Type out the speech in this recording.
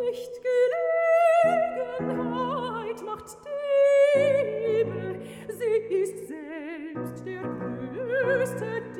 nicht Gelegenheit macht Diebe, sie ist selbst der größte